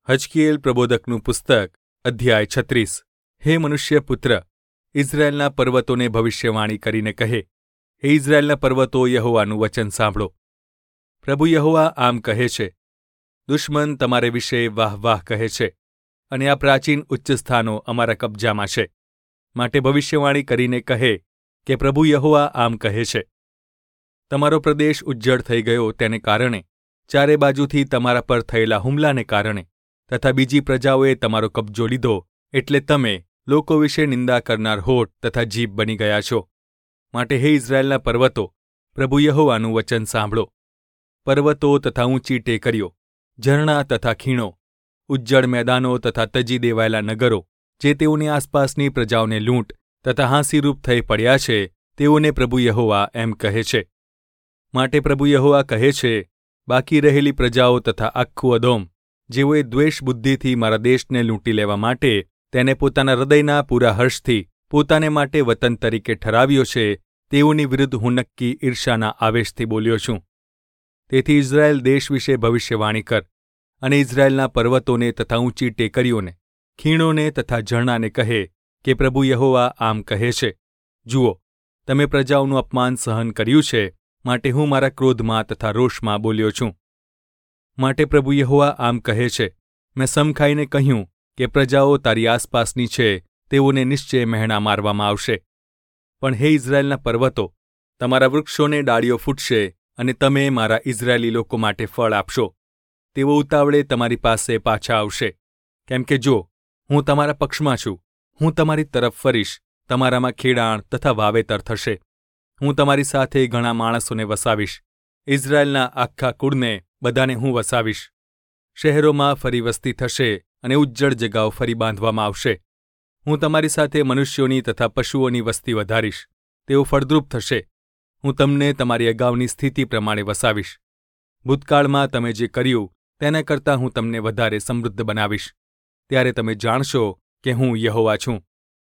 હજકીએલ પ્રબોધકનું પુસ્તક અધ્યાય 36 હે મનુષ્ય પુત્ર, ઇઝરાયેલના પર્વતોને ભવિષ્યવાણી કરીને કહે, હે ઇઝરાયેલના પર્વતો, યહોવાનું વચન સાંભળો. પ્રભુ યહોવા આમ કહે છે, દુશ્મન તમારે વિશે વાહ વાહ કહે છે, અને આ પ્રાચીન ઉચ્ચ સ્થાનો અમારા કબજામાં છે. માટે ભવિષ્યવાણી કરીને કહે કે પ્રભુ યહોવા આમ કહે છે, તમારો પ્રદેશ ઉજ્જડ થઈ ગયો તેને કારણે, ચારે બાજુથી તમારા પર થયેલા હુમલાને કારણે, તથા બીજી પ્રજાઓએ તમારો કબજો લીધો, એટલે તમે લોકો વિશે નિંદા કરનાર હોઠ તથા જીભ બની ગયા છો. માટે હે ઇઝરાયેલના પર્વતો, પ્રભુ યહોવાનું વચન સાંભળો. પર્વતો તથા ઊંચી ટેકરીઓ, ઝરણા તથા ખીણો, ઉજ્જડ મેદાનો તથા તજી દેવાયેલા નગરો, જે તેઓની આસપાસની પ્રજાઓને લૂંટ તથા હાંસીરૂપ થઈ પડ્યા છે, તેઓને પ્રભુ યહોવા એમ કહે છે. માટે પ્રભુ યહોવા કહે છે, બાકી રહેલી પ્રજાઓ તથા આખું અદોમ, જેઓએ દ્વેષ બુદ્ધિથી મારા દેશને લૂંટી લેવા માટે તેને પોતાના હૃદયના પૂરા હર્ષથી પોતાને માટે વતન તરીકે ઠરાવ્યો છે, તેઓની વિરુદ્ધ હું નક્કી ઈર્ષાના આવેશથી બોલ્યો છું. તેથી ઇઝરાયેલ દેશ વિશે ભવિષ્યવાણી કર, અને ઇઝરાયેલના પર્વતોને તથા ઊંચી ટેકરીઓને, ખીણોને તથા ઝરણાને કહે કે પ્રભુ યહોવા આમ કહે છે, જુઓ, તમે પ્રજાઓનું અપમાન સહન કર્યું છે, માટે હું મારા ક્રોધમાં તથા રોષમાં બોલ્યો છું. માટે પ્રભુ યહોવા આમ કહે છે, મેં સમ ખાઈને કહ્યું કે પ્રજાઓ તારી આસપાસની છે, તેઓને નિશ્ચય મહેણા મારવામાં આવશે. પણ હે ઇઝરાયેલના પર્વતો, તમારા વૃક્ષોને ડાળીઓ ફૂટશે, અને તમે મારા ઇઝરાયેલી લોકો માટે ફળ આપશો. તેઓ ઉતાવળે તમારી પાસે પાછા આવશે, કેમ કે જો હું તમારા પક્ષમાં છું, હું તમારી તરફ ફરીશ, તમારામાં ખેડાણ તથા વાવેતર થશે. હું તમારી સાથે ઘણા માણસોને વસાવીશ, ઇઝરાયેલના આખા કુળને બધાને હું વસાવીશ. શહેરોમાં ફરી વસ્તી થશે, અને ઉજ્જડ જગાઓ ફરી બાંધવામાં આવશે. હું તમારી સાથે મનુષ્યોની તથા પશુઓની વસ્તી વધારીશ, તેઓ ફળદ્રુપ થશે. હું તમને તમારી અગાઉની સ્થિતિ પ્રમાણે વસાવીશ. ભૂતકાળમાં તમે જે કર્યું તેના કરતાં હું તમને વધારે સમૃદ્ધ બનાવીશ. ત્યારે તમે જાણશો કે હું યહોવા છું.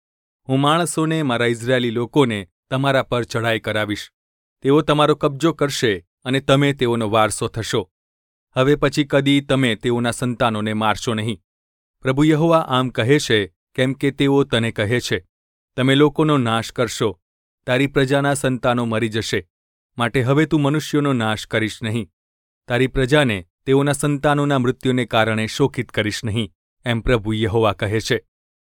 હું માણસોને, મારા ઇઝરાયેલી લોકોને તમારા પર ચઢાઈ કરાવીશ. તેઓ તમારો કબજો કરશે, અને તમે તેઓનો વારસો થશો. હવે પછી કદી તમે તેઓના સંતાનોને મારશો નહીં. પ્રભુ યહોવા આમ કહે છે, કેમ કે તેઓ તને કહે છે, તમે લોકોનો નાશ કરશો, તારી પ્રજાના સંતાનો મરી જશે. માટે હવે તું મનુષ્યોનો નાશ કરીશ નહીં, તારી પ્રજાને તેઓના સંતાનોના મૃત્યુને કારણે શોકિત કરીશ નહીં, એમ પ્રભુ યહોવા કહે છે.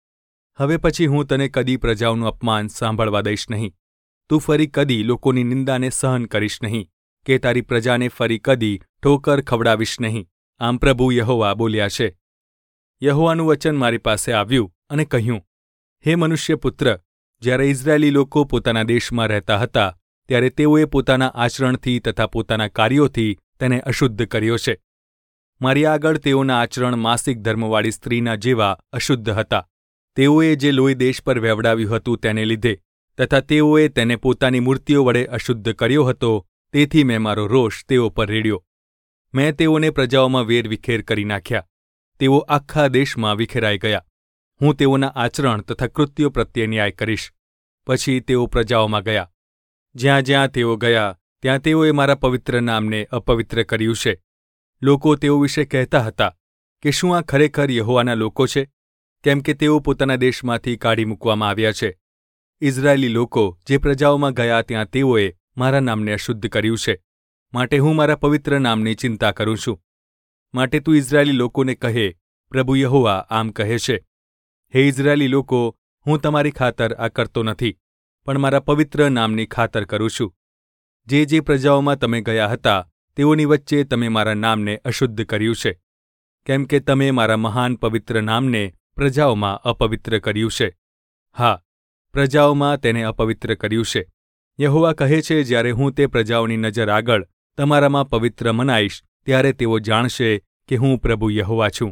હવે પછી હું તને કદી પ્રજાઓનું અપમાન સાંભળવા દઈશ નહીં. તું ફરી કદી લોકોની નિંદાને સહન કરીશ નહીં, કે તારી પ્રજાને ફરી કદી ઠોકર ખવડાવીશ નહીં. આમ પ્રભુ યહોવા બોલ્યા છે. યહોવાનું વચન મારી પાસે આવ્યું અને કહ્યું, હે મનુષ્ય પુત્ર, જ્યારે ઇઝરાયેલી લોકો પોતાના દેશમાં રહેતા હતા, ત્યારે તેઓએ પોતાના આચરણથી તથા પોતાના કાર્યોથી તેને અશુદ્ધ કર્યો છે. મારી આગળ તેઓના આચરણ માસિક ધર્મવાળી સ્ત્રીના જેવા અશુદ્ધ હતા. તેઓએ જે લોહી દેશ પર વહેવડાવ્યું હતું તેને લીધે, તથા તેઓએ તેને પોતાની મૂર્તિઓ વડે અશુદ્ધ કર્યો હતો, તેથી મેં મારો રોષ તેઓ પર રેડ્યો. મેં તેઓને પ્રજાઓમાં વેરવિખેર કરી નાખ્યા. તેઓ આખા દેશમાં વિખેરાઈ ગયા. હું તેઓના આચરણ તથા કૃત્યો પ્રત્યે ન્યાય કરીશ. પછી તેઓ પ્રજાઓમાં ગયા. જ્યાં જ્યાં તેઓ ગયા, ત્યાં તેઓએ મારા પવિત્ર નામને અપવિત્ર કર્યું છે. લોકો તેઓ વિશે કહેતા હતા કે શું આ ખરેખર યહોવાના લોકો છે? કેમ કે તેઓ પોતાના દેશમાંથી કાઢી મૂકવામાં આવ્યા છે. ઇઝરાયેલી લોકો જે પ્રજાઓમાં ગયા, ત્યાં તેઓએ મારા નામને અશુદ્ધ કર્યું છે. માટે હું મારા પવિત્ર નામની ચિંતા કરું છું. માટે તું ઇઝરાયેલી લોકોને કહે, પ્રભુ યહોવા આમ કહે છે, હે ઇઝરાયેલી લોકો, હું તમારી ખાતર આ કરતો નથી, પણ મારા પવિત્ર નામની ખાતર કરું છું. જે પ્રજાઓમાં તમે ગયા હતા, તેઓની વચ્ચે તમે મારા નામને અશુદ્ધ કર્યું છે, કેમ કે તમે મારા મહાન પવિત્ર નામને પ્રજાઓમાં અપવિત્ર કર્યું છે. હા, પ્રજાઓમાં તેને અપવિત્ર કર્યું છે. યહોવા કહે છે, જ્યારે હું તે પ્રજાઓની નજર આગળ તમારામાં પવિત્ર મનાઈશ, ત્યારે તેઓ જાણશે કે હું પ્રભુ યહોવા છું.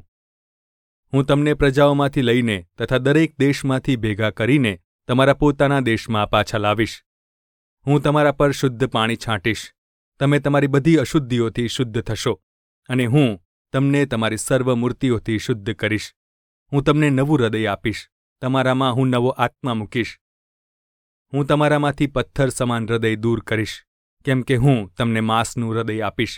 હું તમને પ્રજાઓમાંથી લઈને તથા દરેક દેશમાંથી ભેગા કરીને તમારા પોતાના દેશમાં પાછા લાવીશ. હું તમારા પર શુદ્ધ પાણી છાંટીશ, તમે તમારી બધી અશુદ્ધિઓથી શુદ્ધ થશો, અને હું તમને તમારી સર્વ મૂર્તિઓથી શુદ્ધ કરીશ. હું તમને નવું હૃદય આપીશ, તમારામાં હું નવો આત્મા મૂકીશ. હું તમારામાંથી પથ્થર સમાન હૃદય દૂર કરીશ, કેમ કે હું તમને માંસનું હૃદય આપીશ,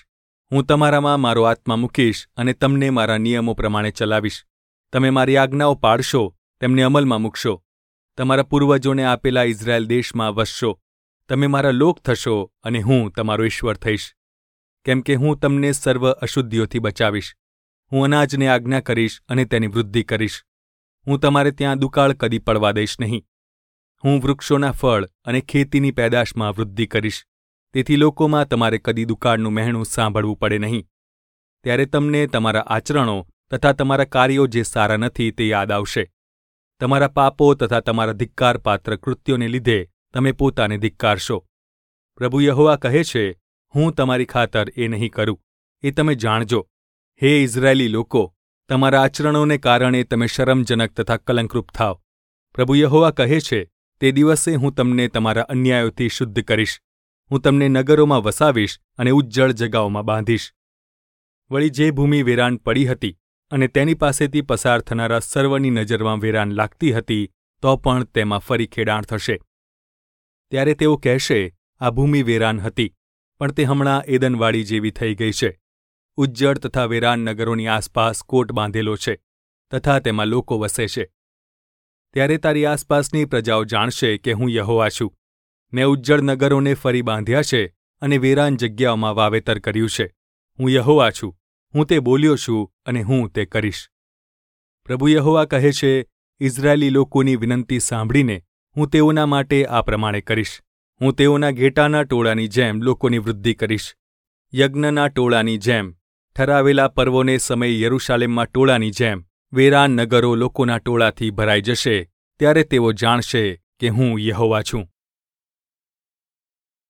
હું તમારામાં મારો આત્મા મૂકીશ અને તમને મારા નિયમો પ્રમાણે ચલાવીશ. તમે મારી આજ્ઞાઓ પાળશો, તેમને અમલમાં મૂકશો. તમારા પૂર્વજોને આપેલા ઇઝરાયેલ દેશમાં વસશો. તમે મારા લોક થશો અને હું તમારો ઈશ્વર થઈશ. કેમ કે હું તમને સર્વ અશુદ્ધિઓથી બચાવીશ. હું અનાજને આજ્ઞા કરીશ અને તેની વૃદ્ધિ કરીશ. હું તમારે ત્યાં દુકાળ કદી પડવા દઈશ નહીં. હું વૃક્ષોના ફળ અને ખેતીની પેદાશમાં વૃદ્ધિ કરીશ. તેથી લોકોમાં તમારે કદી દુકાળનું મહેણું સાંભળવું પડે નહીં. ત્યારે તમને તમારા આચરણો તથા તમારા કાર્યો જે સારા નથી તે યાદ આવશે. તમારા પાપો તથા તમારા ધિક્કારપાત્ર કૃત્યોને લીધે તમે પોતાને ધિક્કારશો. પ્રભુ યહોવા કહે છે, હું તમારી ખાતર એ નહીં કરું. એ તમે જાણજો. હે ઇઝરાયેલી લોકો, તમારા આચરણોને કારણે તમે શરમજનક તથા કલંકરૂપ થાવ. પ્રભુ યહોવા કહે છે, તે દિવસે હું તમને તમારા અન્યાયોથી શુદ્ધ કરીશ. હું તમને નગરોમાં વસાવીશ અને ઉજ્જળ જગાઓમાં બાંધીશ. વળી જે ભૂમિ વેરાન પડી હતી અને તેની પાસેથી પસાર થનારા સર્વની નજરમાં વેરાન લાગતી હતી, તો પણ તેમાં ફરી ખેડાણ થશે. ત્યારે તેઓ કહેશે, આ ભૂમિ વેરાન હતી, પણ તે હમણાં એદનવાડી જેવી થઈ ગઈ છે. ઉજ્જળ તથા વેરાન નગરોની આસપાસ કોટ બાંધેલો છે તથા તેમાં લોકો વસે છે. ત્યારે તારી આસપાસની પ્રજાઓ જાણશે કે હું યહોવા છું. મેં ઉજ્જળ નગરોને ફરી બાંધ્યા છે અને વેરાન જગ્યાઓમાં વાવેતર કર્યું છે. હું યહોવા છું. હું તે બોલ્યો છું અને હું તે કરીશ. પ્રભુ યહોવા કહે છે, ઇઝરાયેલી લોકોની વિનંતી સાંભળીને હું તેઓના માટે આ પ્રમાણે કરીશ. હું તેઓના ઘેટાના ટોળાની જેમ લોકોની વૃદ્ધિ કરીશ. યજ્ઞના ટોળાની જેમ, ઠરાવેલા પર્વોને સમયે યરૂશાલેમમાં ટોળાની જેમ વેરાન નગરો લોકોના ટોળાથી ભરાઈ જશે. ત્યારે તેઓ જાણશે કે હું યહોવા છું.